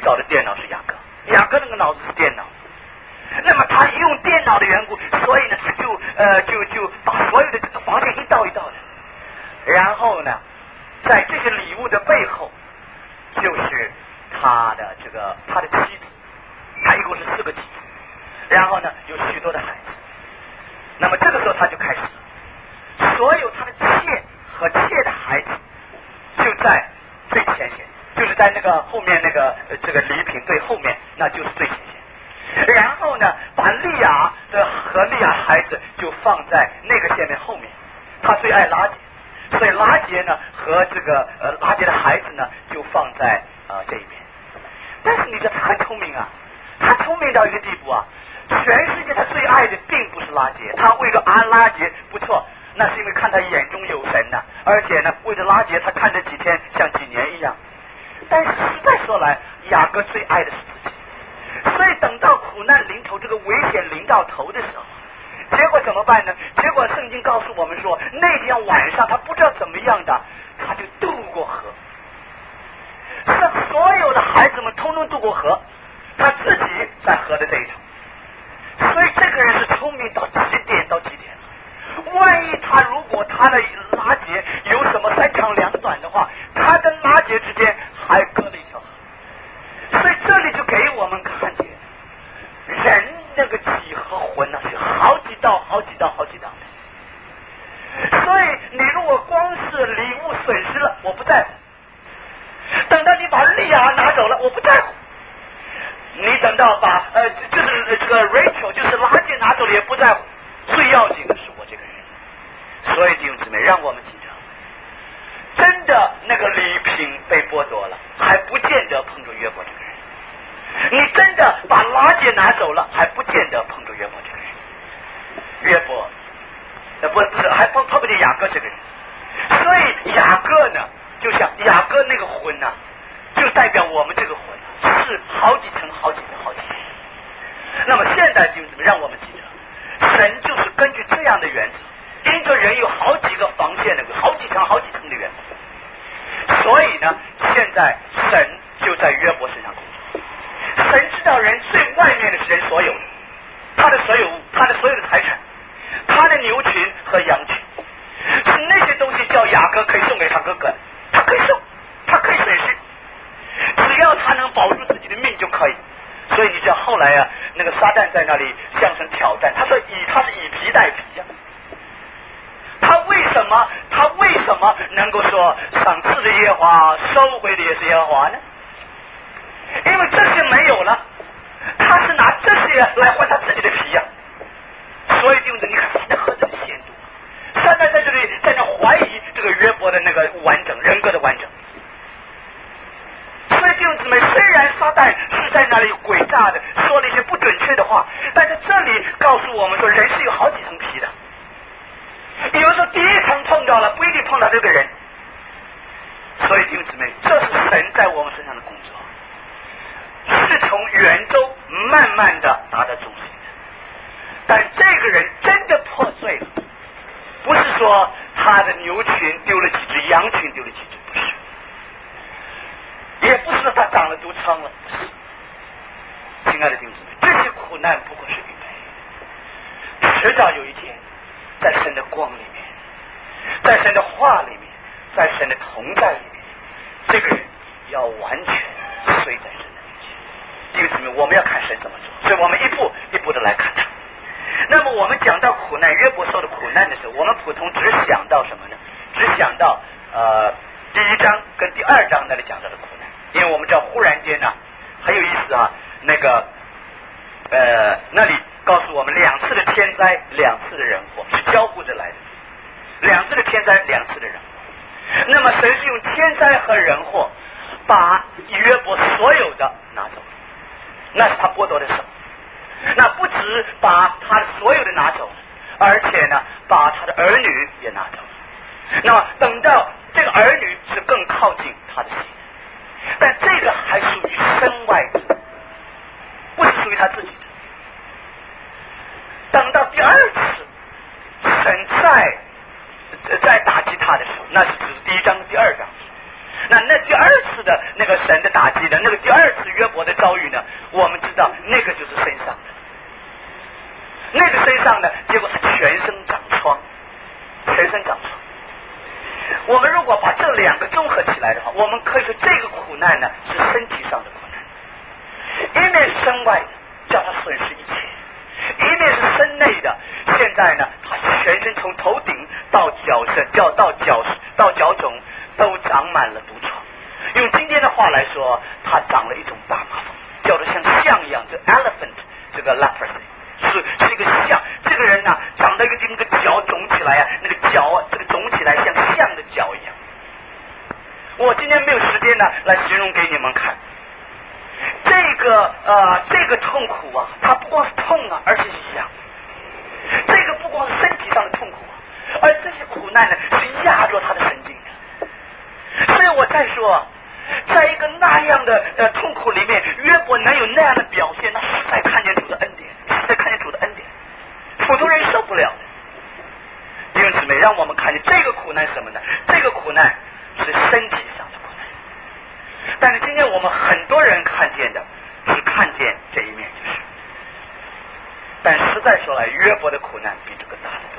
搞的电脑是雅各，雅各那个脑子是电脑。那么他用电脑的缘故，所以呢他就把所有的这个房间一道一道的，然后呢在这些礼物的背后就是他的妻子，他一共是4个妻子，然后呢有许多的孩子。那么这个时候他就开始了，所有他的妾和妾的孩子就在最前线，就是在那个后面那个这个礼品最后面，那就是最前线。然后呢把利亚和利亚孩子就放在那个线面后面，他最爱拉结，所以拉结呢和这个拉结的孩子呢就放在这一边。但是你知道他很聪明啊，他聪明到一个地步啊，全世界他最爱的并不是拉结，他为了拉结不错，那是因为看他眼中有神呢，而且呢为了拉结他看这几天像几年一样。但是实在说来，雅各最爱的是自己。所以等到苦难临头，这个危险临到头的时候，结果怎么办呢？结果圣经告诉我们说，那天晚上他不知道怎么样的，他就渡过河，是所有的孩子们通通渡过河，他自己在河的这一头。所以这个人是聪明到极点到极点了。万一如果他的拉结有什么3长2短的话，他跟拉结之间还隔了一条河。所以这里就给我们看见人那个己和魂呢是好几道的。所以你如果光是礼物损失了，我不在乎，等到你把利亚拿走了，我不在乎，你等到把就是这个 Rachel 就是拉结拿走了也不在乎，最要紧的是我这个人。所以弟兄姊妹，让我们记着，真的那个礼品被剥夺了，还不见得碰着约伯这个人。你真的把拉结拿走了，还不见得碰着约伯这个人。约伯不是还碰不见雅各这个人。所以雅各呢，就像雅各那个魂呢，就代表我们这个魂是好几层。那么现在弟兄姊妹，让我们记着，神就是根据这样的原则，因着人有好几个防线的，好几层的原则，所以呢现在神就在约伯身上工作。神知道人最外面的是人所有的，他的所有物，他的所有的财产，他的牛群和羊群，是那些东西叫雅各可以送给他哥哥，他可以送，他可以损失，只要他能保住自己的命就可以。所以你知道后来那个撒旦在那里向神挑战，他说他是以皮代皮呀。他为什么能够说赏赐的耶和华，收回的也是耶和华呢？因为这些没有了，他是拿这些来换他自己的皮呀。所以弟兄姊妹，你看撒旦何等险毒！撒旦在这里在那怀疑这个约伯的那个完整人格的完整。所以弟兄姊妹，虽然撒旦是在那里诡诈的说了一些不准确的话，但是这里告诉我们说，人是有好几层皮的。有时候第一层碰到了，不一定碰到这个人。所以弟兄姊妹，这是神在我们身上的工作，是从圆周慢慢的达到中心的。但这个人真的破碎了，不是说他的牛群丢了几只，羊群丢了几只，不是，也不是说他长了毒疮了，不是。亲爱的弟兄姊妹，这些苦难不过是预备，迟早有一天在神的光里面，在神的话里面，在神的同在里面，这个人要完全睡在神的面前。弟兄姊妹，我们要看神怎么做，所以我们一步一步的来看他。那么我们讲到苦难，约伯受的苦难的时候，我们普通只想到什么呢？只想到第1章跟第2章那里讲到的苦难。因为我们知道忽然间呢很有意思啊，那个那里告诉我们2次的天灾2次的人祸是交互着来的，2次的天灾2次的人祸。那么神是用天灾和人祸把约伯所有的拿走，那是他剥夺的手。那不止把他所有的拿走，而且呢把他的儿女也拿走。那么等到这个儿女是更靠近他的心，但这个还属于身外之，不是属于他自己的。等到第2次神在打击他的时候，那是指第1章第2章。那第2次的那个神神的打击呢，那个第二次约伯的遭遇呢，我们知道那个就是身上的，那个身上呢，结果是全身长疮，全身长疮。我们如果把这两个综合起来的话，我们可以说这个苦难呢是身体上的苦难，一面是身外的，叫他损失一切；一面是身内的，现在呢，他全身从头顶到脚身，到脚肿都长满了毒疮。用今天的话来说，他长了一种大麻风，叫做像象一样，这 elephant 这个 leprosy 是一个象。这个人呢，长得那个脚肿起来啊，那个脚啊，这个肿起来像象的脚一样。我今天没有时间呢，来形容给你们看。这个痛苦啊，它不光是痛啊，而且是痒。这个不光是身体上的痛苦啊，而这些苦难呢，是压着他的神经的。所以我再说，在一个那样的痛苦里面，约伯能有那样的表现，那实在看见主的恩典，实在看见主的恩典，普通人受不了的。弟兄姊妹，让我们看见这个苦难是什么呢？这个苦难是身体上的苦难，但是今天我们很多人看见的只看见这一面，就是。但实在说来，约伯的苦难比这个大得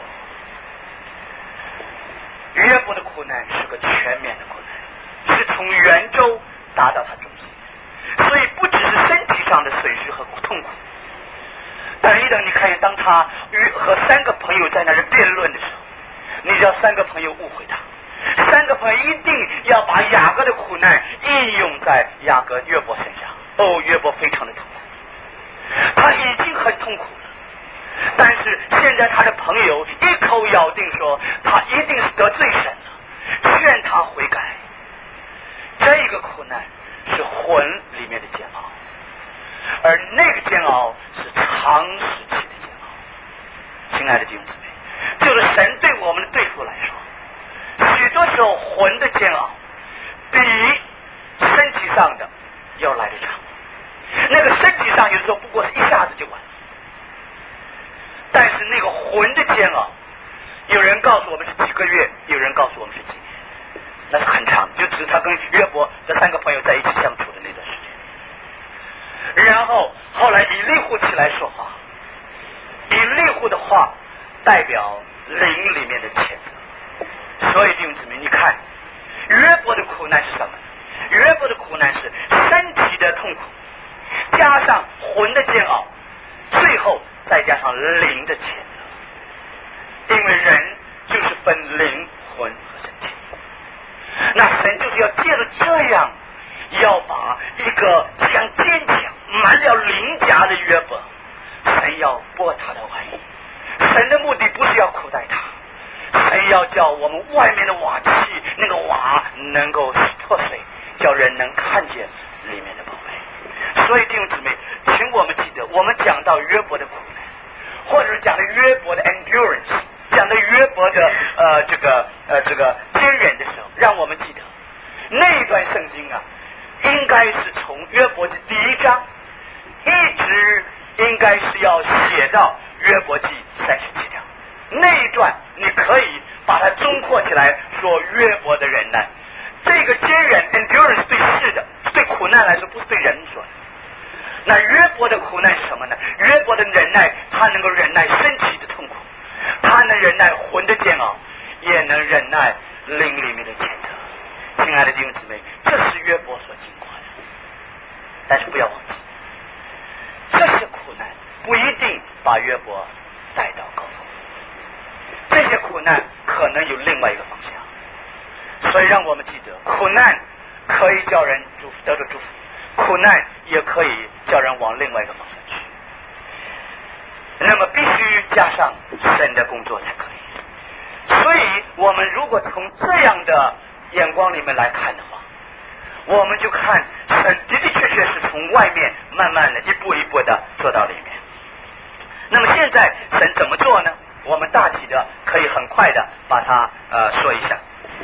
多。约伯的苦难是个全面的苦难，是从圆周达到他中心，所以不只是身体上的损失和痛苦。但一等你看见，当他和三个朋友在那儿辩论的时候，你知道三个朋友误会他，三个朋友一定要把雅各的苦难应用在约伯身上。哦，约伯非常的痛苦，他已经很痛苦了，但是现在他的朋友一口咬定说他一定是得罪神了，劝他悔改。这个苦难是魂里面的煎熬，而那个煎熬是长时期的煎熬。亲爱的弟兄姊妹，就是神对我们的对付来说，许多时候魂的煎熬比身体上的要来得长。那个身体上有时候不过是一下子就完了，但是那个魂的煎熬，有人告诉我们是几个月，有人告诉我们是几年，那是很长，就指他跟约伯这三个朋友在一起相处的那段时间。然后后来以利户起来说话，以利户的话代表灵里面的谴责。所以弟兄姊妹，你看约伯的苦难是什么？约伯的苦难是身体的痛苦，加上魂的煎熬，最后再加上灵的谴责。因为人就是分灵魂和身体，那神就是要借着这样，要把一个这样坚强满了鳞甲的约伯，神要剥他的外衣。神的目的不是要苦待他，神要叫我们外面的瓦器，那个瓦能够破碎，叫人能看见里面的宝贝。所以弟兄姊妹，请我们记得，我们讲到约伯的苦难，或者是讲的约伯的 endurance， 讲的约伯的这个坚忍的时候，让我们记得那一段圣经啊，应该是从约伯的第1章一直应该是要写到约伯记37章。那一段你可以把它综括起来说约伯的忍耐。这个坚忍 endurance 对事的，对苦难来说不是对人说的。那约伯的苦难是什么呢？约伯的忍耐，他能够忍耐身体的痛苦，他能忍耐魂的煎熬，也能忍耐灵里面的谴责。亲爱的弟兄姊妹，这是约伯所经过的。但是不要忘记，这些苦难不一定把约伯带到高峰，这些苦难可能有另外一个方向。所以让我们记得，苦难可以叫人得到祝福，苦难也可以叫人往另外一个方向去。那么必须加上神的工作才可以。所以我们如果从这样的眼光里面来看的话，我们就看神的的确确是从外面慢慢的一步一步的做到里面。那么现在神怎么做呢？我们大体的可以很快的把它说一下。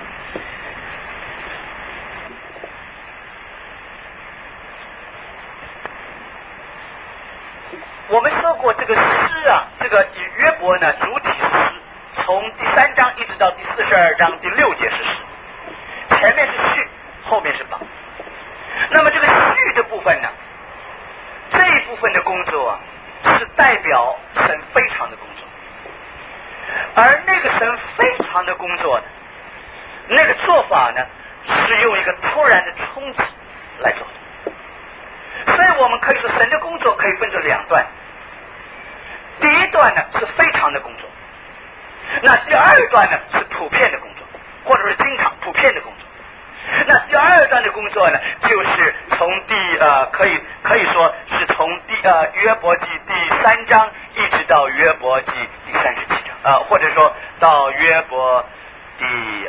我们说过这个诗啊，这个约伯呢，主体是诗，从第3章一直到第42章第6节是诗，前面是序，后面是榜。 那么这个序的部分呢，这一部分的工作啊，是代表神非常的工作，而那个神非常的工作呢，那个做法呢，是用一个突然的冲击来做的。所以我们可以说神的工作可以分成两段，第一段呢是非常的工作，那第二段呢是普遍的工作，或者是经常普遍的工作。那第二段的工作呢，就是从可以说是从约伯记第3章一直到约伯记第37章，或者说到约伯第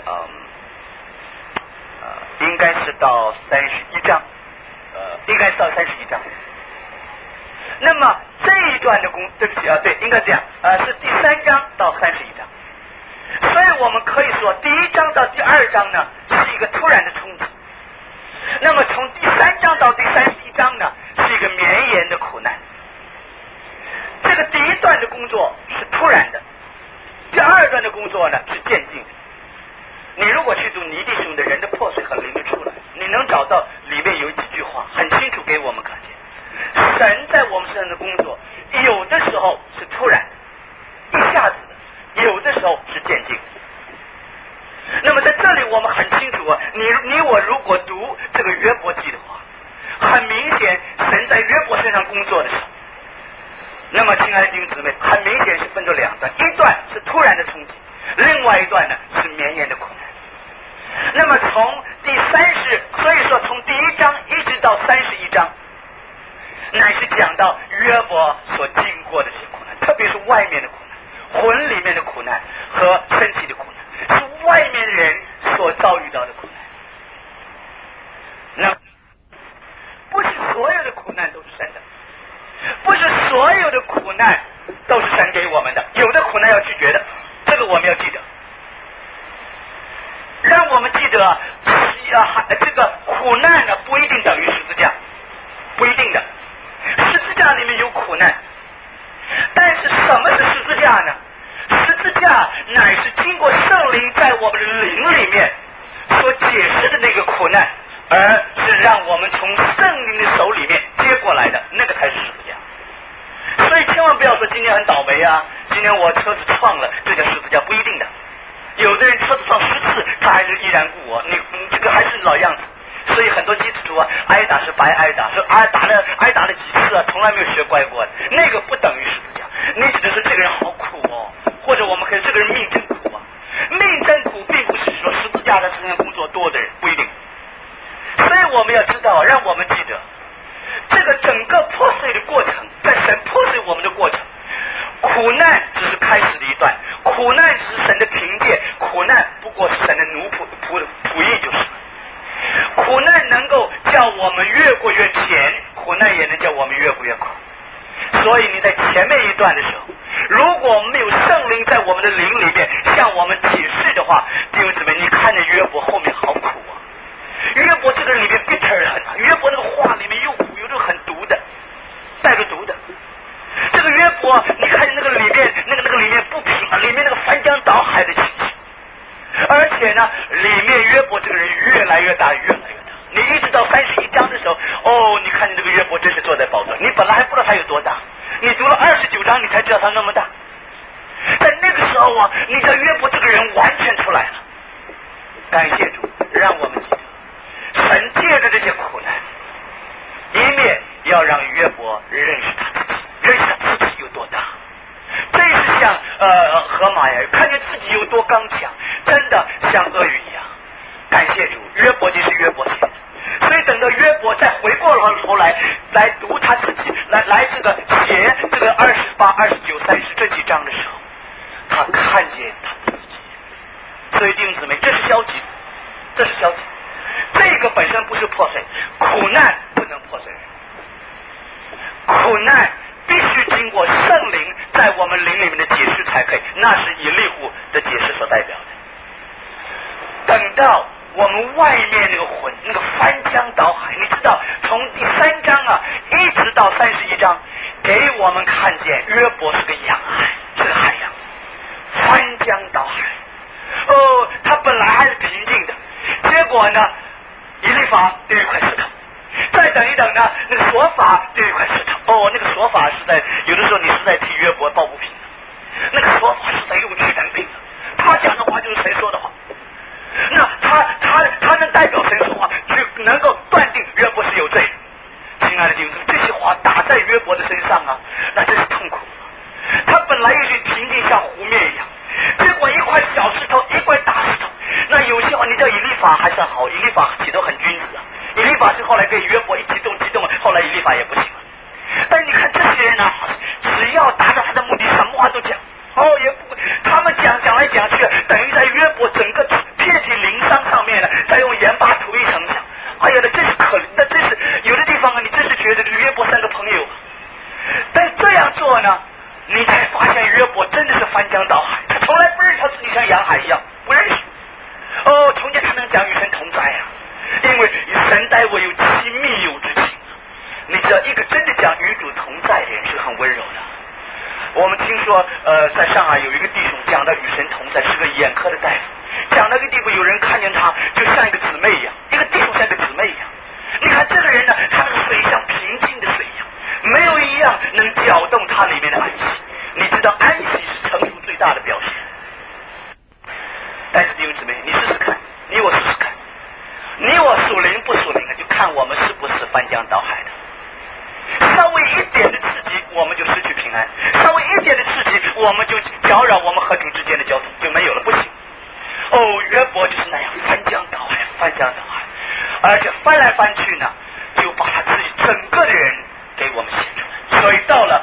应该是到31章，应该是到31章。那么这一段的对不起对，应该这样，是第3章到31章。所以我们可以说第1章到第2章呢是一个突然的冲击，那么从第3章到第31章呢是一个绵延的苦难。这个第一段的工作是突然的，第二段的工作呢是渐进的。你如果去读尼弟兄的人的破碎和灵的出来，你能找到里面有几句话很清楚给我们看见，神在我们身上的工作有的时候是突然的，一下子的，有的时候是渐进的。那么在这里我们很清楚啊，你我如果读这个约伯记的话，很明显神在约伯身上工作的时候，那么亲爱的弟兄姊妹，很明显是分作两段，一段是突然的冲击，另外一段呢是绵延的苦难。那么从所以说从第1章一直到31章，乃是讲到约伯所经过的这些苦难，特别是外面的苦难，魂里面的苦难和身体的苦难，是外面人所遭遇到的苦难。那不是所有的苦难都是神的，不是所有的苦难都是神给我们的，有的苦难要拒绝的，这个我们要记得。让我们记得这个苦难呢不一定等于十字架，不一定的，十字架里面有苦难，但是什么是十字架呢？十字架乃是经过圣灵在我们的灵里面所解释的那个苦难，而是让我们从圣灵的手里面接过来的，那个才是十字架。所以千万不要说今天很倒霉啊，今天我车子撞了，这叫十字架，不一定的。有的人车子撞10次，他还是依然故我，你这个还是老样子。所以很多基督徒啊，挨打是白挨打，说挨打了几次啊，从来没有学乖过的，那个不等于十字架。你只能说这个人好苦哦，或者我们可以这个人命真苦啊。命真苦并不是说十字架在身上工作多的人，不一定。所以我们要知道，让我们记得这个整个破碎的过程，在神破碎我们的过程，苦难只是开始的一段，苦难只是神的凭借，苦难不过是神的仆役就是了。苦难能够叫我们越过越甜，苦难也能叫我们越过越苦。所以你在前面一段的时候，如果没有圣灵在我们的灵里面向我们解释的话，弟兄姊妹，你看着约伯后面好苦啊！约伯这个人里面 bitter 很大，约伯那个话里面又苦又是很毒的，带着毒的。这个约伯，你看那个里面那个里面不平啊，里面那个翻江倒海的情形，而且呢，里面约伯这个人越来越大，越来越大。你一直到31章的时候，你看见这个约伯真是坐在宝座，你本来还不知道他有多大，你读了29章，你才知道他那么大。在那个时候啊，你知道约伯这个人完全出来了。感谢主，让我们记得，神借着这些苦难，一面要让约伯认识他自己，认识他自己有多大。真是像河马呀，看见自己有多刚强，真的像鳄鱼一样。感谢主，约伯就是约伯写的。所以等到约伯再回过头来读他自己，来这个写这个28、29、30这几章的时候，他看见他自己。所以弟兄姊妹，这是消极，这是消极。这个本身不是破碎，苦难不能破碎人，苦难必须经过圣灵在我们灵里面的解释才可以，那是以利户的解释所代表的。等到我们外面那个魂，那个翻江倒海，你知道从第3章啊一直到31章，给我们看见约伯是个洋海，是个海洋，翻江倒海。他本来还是平静的，结果呢，以利法丢一块石头， 等一等呢，那个说法就有一块石头哦，那个说法是在有的时候你是在替约伯抱不平的，那个说法是在用权柄的，他讲的话就是神说的话，那他能代表神说话，就能够断定约伯是有罪的。亲爱的弟兄，这些话打在约伯的身上啊，那真是痛苦。他本来也许平静像湖面一样，结果一块小石头，一块大石头。那有些话你知道以利法还算好，以利法起都很君子啊。以利法是后来跟约伯一激动，后来以利法也不行了。但你看这些人呢，只要达到他的目的，什么话都讲。也不，他们讲来讲去，等于在约伯整个遍体鳞伤上面呢，再用盐巴涂一层墙。哎呀，那真是可怜，那真是有的地方啊，你真是觉得这个约伯像个朋友。但这样做呢，你才发现约伯真的是翻江倒海，他从来不认识他自己像洋海一样，不认识。从前他能讲与神同在啊，因为神待我有其密友之情。你知道，一个真的讲与主同在的人是很温柔的。我们听说在上海有一个弟兄讲到与神同在，是个眼科的大夫，讲到一个地步，有人看见他就像一个姊妹一样，一个弟兄像一个姊妹一样。你看这个人呢，他那个水像平静的水一样，没有一样能搅动他里面的安息。你知道安息是成熟最大的表现。但是弟兄姊妹，你试试看，你我试试看，你我属灵不属灵就看我们是不是翻江倒海的。稍微一点的刺激，我们就失去平安；稍微一点的刺激，我们就搅扰我们和主之间的交通，就没有了，不行。约伯就是那样翻江倒海，翻江倒海，而且翻来翻去呢，就把他自己整个的人给我们写出来。所以到了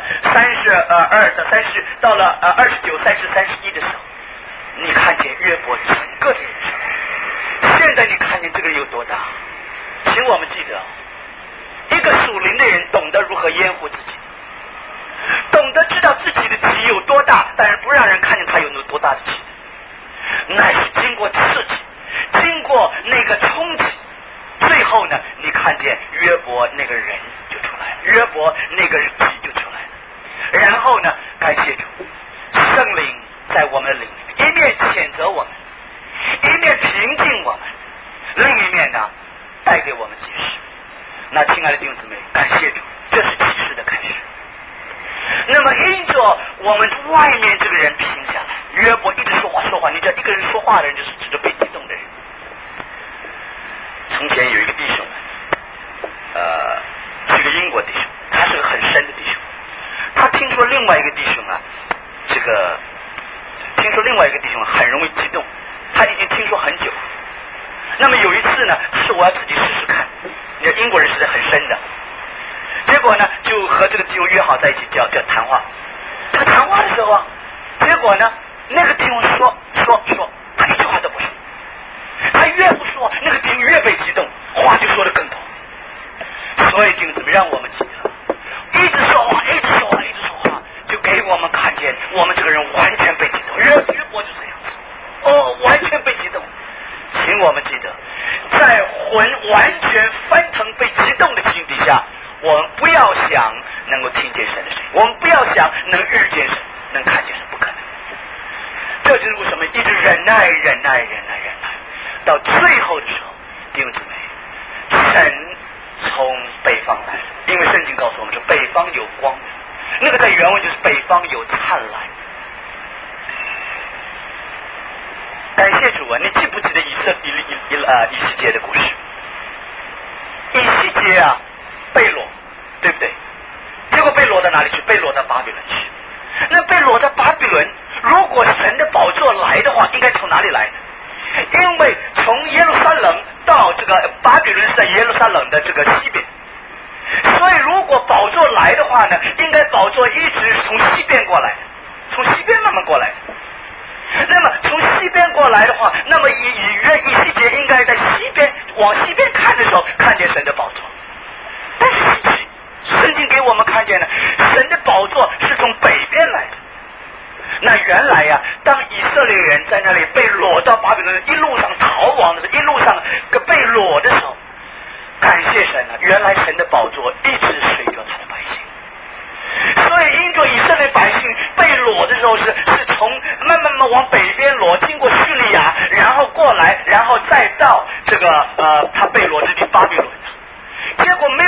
到了29、30、31的时候，你看见约伯整个的人生。现在你看见这个人有多大？请我们记得，一个属灵的人懂得如何掩护自己，懂得知道自己的体有多大，但是不让人看见他有多大的体，乃是经过刺激，经过那个冲击，最后呢，你看见约伯那个人就出来了，约伯那个体就出来了。然后呢，感谢主，圣灵在我们的灵里面，一面谴责我们，一面平静我们，另一面呢，带给我们启示。那亲爱的弟兄姊妹，感谢主，这是启示的开始。那么因着我们外面这个人平下来，约伯一直说话，你知道一个人说话的人就是指着被激动的人。从前有一个弟兄，是个英国弟兄，他是个很深的弟兄。他听说另外一个弟兄很容易激动，他已经听说很久。那么有一次呢，是我要自己试试看，你知道英国人实在很深的。结果呢，就和这个弟兄约好在一起叫谈话。这个谈话的时候啊，结果呢，那个弟兄说，他一句话都不说。他越不说，那个弟兄越被激动，话就说得更多。所以弟兄姊妹，让我们记得，一直说话，就给我们看见我们这个人完全被激动。约伯就这样子，完全被激动。请我们记得，在魂完全翻腾被激动的情形底下，我们不要想能够听见神的声音，我们不要想能遇见神，能看见神，不可能。这就是为什么一直忍耐，到最后的时候，弟兄姊妹，神从北方来了，因为圣经告诉我们说北方有光，那个在原文就是北方有灿烂。感谢主啊！你记不记得以西结的故事？以西结啊，被掳，对不对？结果被掳到哪里去？被掳到巴比伦去。那被掳到巴比伦，如果神的宝座来的话，应该从哪里来呢？因为从耶路撒冷到这个巴比伦是在耶路撒冷的这个西边，所以如果宝座来的话呢，应该宝座一直是从西边过来的，从西边慢慢过来的。那么从西边过来的话，那么以西结应该在西边往西边看的时候看见神的宝座。但是圣经给我们看见呢，神的宝座是从北边来的。那原来呀，当以色列人在那里被掳到巴比伦，一路上逃亡的时候，一路上被掳的时候，感谢神啊，原来神的宝座一直随着他的百姓。所以因着以色列百姓被掳的时候是从慢慢往北边掳，经过叙利亚，然后过来，然后再到这个他被掳之地巴比伦。结果没有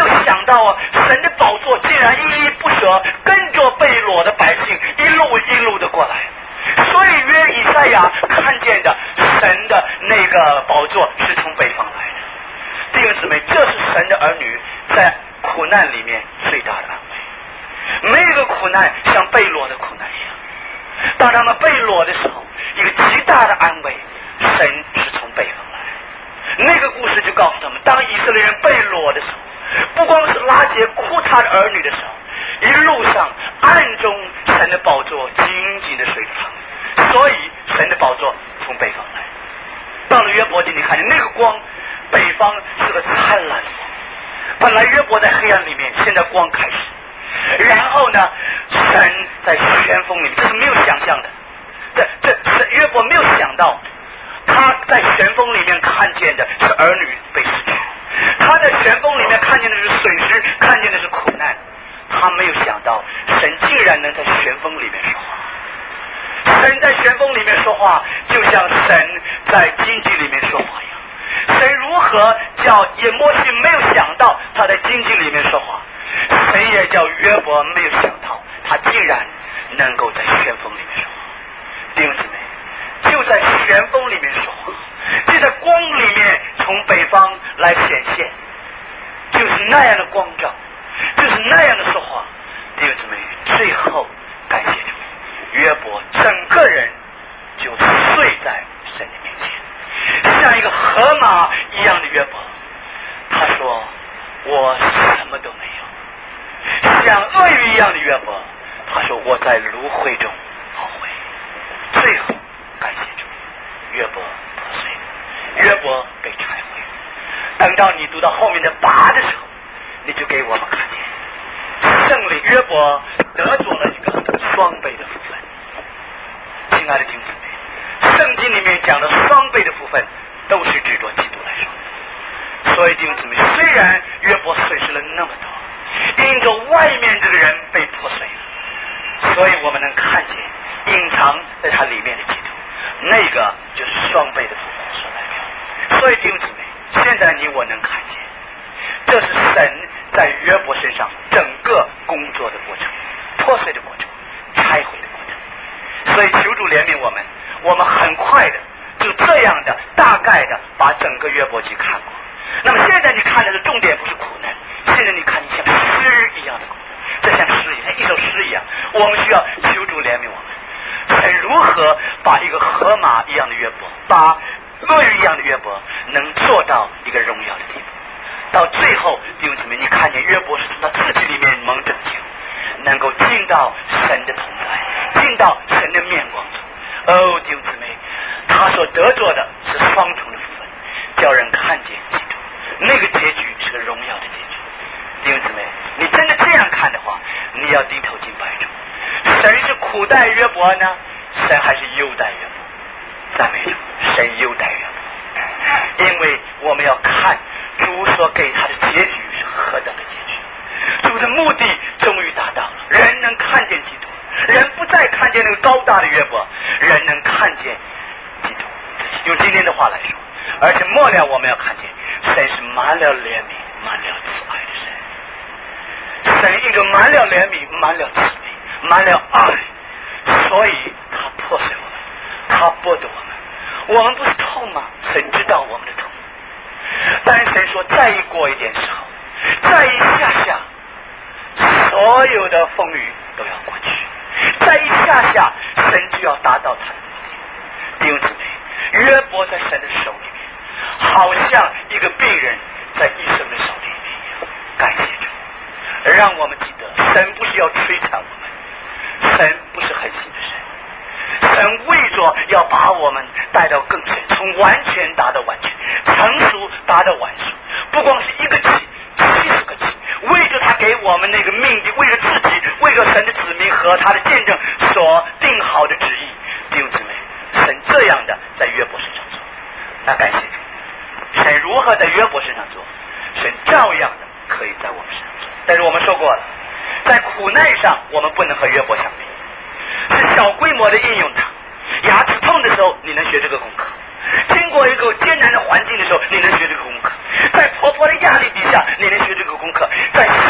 到啊，神的宝座竟然依依不舍跟着被掳的百姓一路一路的过来，所以约以赛亚看见的神的那个宝座是从北方来的。弟兄姊妹，这是神的儿女在苦难里面最大的安慰。没有一个苦难像被掳的苦难一样，当他们被掳的时候，一个极大的安慰，神是从北方来。那个故事就告诉他们，当以色列人被掳的时候，不光是拉结哭他的儿女的时候，一路上暗中神的宝座紧紧的随着他们，所以神的宝座从北方来。到了约伯记，你看见那个光，北方是个灿烂的光。本来约伯在黑暗里面，现在光开始。然后呢，神在旋风里面，这是没有想象的。这约伯没有想到，他在旋风里面看见的是儿女被失去，他在旋风里面看见的是损失，看见的是苦难。他没有想到，神竟然能在旋风里面说话。神在旋风里面说话，就像神在荆棘里面说话一样。神如何叫也摩西没有想到他在荆棘里面说话，神也叫约伯没有想到他竟然能够在旋风里面说话。弟兄姊妹，就在旋风里面说话，就在光里面从北方来显现，就是那样的光照，就是那样的说话。弟兄姊妹，最后感谢主，约伯整个人就睡在神的面前，像一个河马一样的约伯。他说我什么都没有。像鳄鱼一样的约伯，他说我在芦荟中懊悔。最后感谢主，约伯破碎，约伯被拆毁。等到你读到后面的8的时候，你就给我们看见胜利，约伯得着了一个双倍的福分。亲爱的弟兄姊妹，圣经里面讲的双倍的福分都是指着基督来说的。所以弟兄姊妹，虽然约伯损失了那么多，因着外面这个人被破碎了，所以我们能看见隐藏在他里面的基督，那个就是双倍的福分所代表。所以弟兄姊妹，现在你我能看见，这是神在约伯身上整个工作的过程，破碎的过程，拆毁的过程。所以求主怜悯我们，我们很快的就这样的大概的把整个约伯记看过。那么现在你看的是重点不是苦难，现在你看你像诗一样的苦难，这像诗一样，像一首诗一样。我们需要求主怜悯我们，神如何把一个河马一样的约伯，把鳄鱼一样的约伯能做到一个荣耀的地步。到最后弟兄姊妹，你看见约伯是从他自己里面蒙拯救，能够进到神的同在，进到神的面光中。哦，弟兄姊妹，他所得着的是双重的福分，叫人看见基督，那个结局是个荣耀的结局。弟兄姊妹，你真的这样看的话，你要低头敬拜主。神是苦待约伯呢，神还是优待约伯？赞美主，神优待约伯，因为我们要看主所给他的结局是何等的结局。主的目的终于达到了，人能看见基督，人不再看见那个高大的约伯，人能看见基督。用今天的话来说，而且末了我们要看见神是满了怜悯满了慈爱的神。神因着满了怜悯满了慈悲满了爱，所以他破碎我们，他剥夺我们。我们不是痛吗？神知道我们的痛，但神说再过一点时候，再一下所有的风雨都要过去，再一下神就要达到他的目的。弟兄姊妹，约伯在神的手里面，好像一个病人在医生的手里面一样。感谢主，让我们记得神不是要摧残我们，神不是狠心的神，神为着要把我们带到更深，从完全达到完全，成熟达到完熟，不光是一个气，70个气，为着他给我们那个命定，为了自己，为了神的子民和他的见证所定好的旨意。弟兄姊妹，神这样的在约伯身上做，那感谢主，神如何在约伯身上做，神照样的可以在我们身上做。但是我们说过了，在苦难上我们不能和约伯相比，是小规模的应用它。牙齿痛的时候你能学这个功课，经过一个艰难的环境的时候你能学这个功课，在婆婆的压力底下你能学这个功课，在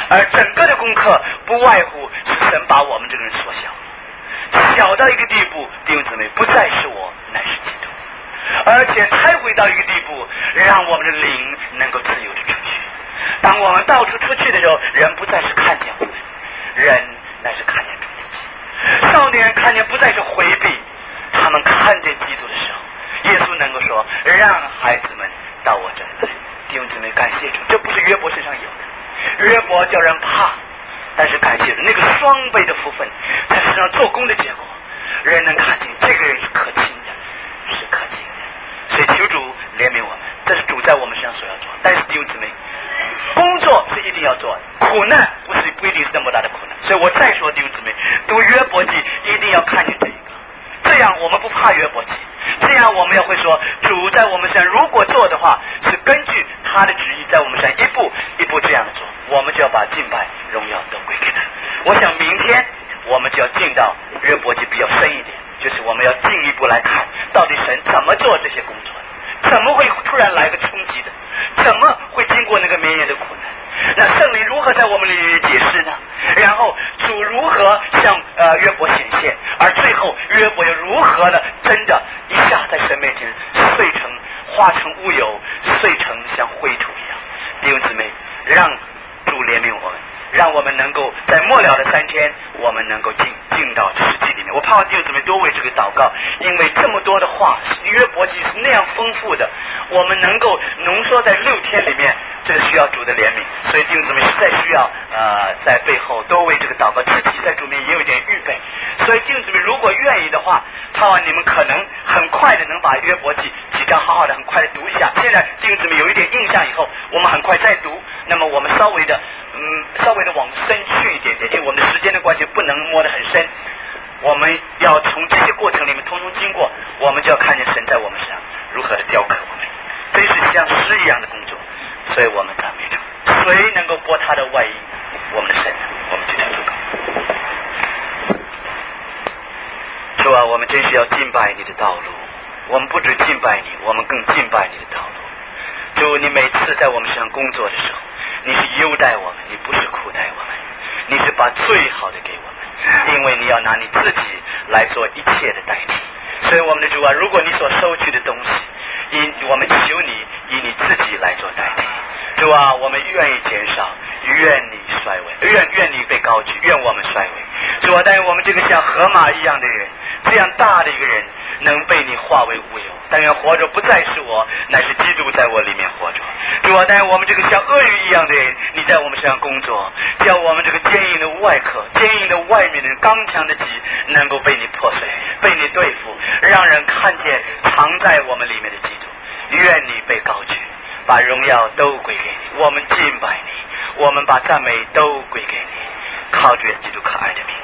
而整个的功课不外乎是神把我们这个人缩小，小到一个地步，弟兄姊妹，不再是我，乃是基督，而且才会到一个地步，让我们的灵能够自由的出去。当我们到处出去的时候，人不再是看见我们，人乃是看见主自己。少年人看见不再是回避，他们看见基督的时候，耶稣能够说让孩子们到我这里来。弟兄姊妹，感谢主，这不是约伯身上有的。约伯叫人怕，但是感谢主，那个双倍的福分在身上做工的结果，人能看见这个人是可亲的，是可亲的。所以求主怜悯我们，这是主在我们身上所要做。但是弟兄姊妹，工作是一定要做的，苦难不一定是那么大的苦难。所以我再说，弟兄姊妹，读约伯记一定要看见这一个，这样我们不怕约伯记，这样我们要会说主在我们身上如果做的话，是根据他的旨意在我们身上一步一步这样做，我们就要把敬拜荣耀都归给他。我想明天我们就要进到约伯记比较深一点，就是我们要进一步来看到底神怎么做这些工作，怎么会突然来个冲击的，怎么会经过那个绵延的苦难，那圣灵如何在我们里面解释呢？然后主如何向约伯显现，而最后约伯又如何呢真的一下在神面前碎成化成乌有，碎成像灰土一样。弟兄姊妹，让主怜悯我们，让我们能够在末了的3天我们能够进到实际里面。我盼望弟兄姊妹多为这个祷告，因为这么多的话，约伯记是那样丰富的，我们能够浓缩在6天里面，这个需要主的怜悯。所以弟兄姊妹实在需要在背后多为这个祷告，自己在主面也有点预备。所以弟兄姊妹如果愿意的话，盼望你们可能很快的能把约伯记几章好好的很快的读一下。现在弟兄姊妹有一点印象以后，我们很快再读，那么我们稍微的往深去一点点，因为我们的时间的关系不能摸得很深，我们要从这些过程里面通通经过，我们就要看见神在我们身上如何的雕刻我们，这是像诗一样的工作。所以我们赞美主，谁能够拨他的外衣？我们的神，我们就这样做。主啊，我们真是要敬拜你的道路，我们不只敬拜你，我们更敬拜你的道路。主，你每次在我们身上工作的时候，你是优待我们，你不是苦待我们，你是把最好的给我们，因为你要拿你自己来做一切的代替。所以我们的主啊，如果你所收取的东西，我们求你以你自己来做代替。主啊，我们愿意减少，愿你衰微，愿你被高举，愿我们衰微。主啊，但愿我们这个像河马一样的人，这样大的一个人，能被你化为乌有。但愿活着不再是我，乃是基督在我里面活着。主啊，但愿我们这个像鳄鱼一样的人，你在我们身上工作，叫我们这个坚硬的外壳，坚硬的外面的刚强的脊，能够被你破碎，被你对付，让人看见藏在我们里面的基督。愿你被高举，把荣耀都归给你，我们敬拜你，我们把赞美都归给你，靠着基督可爱的名。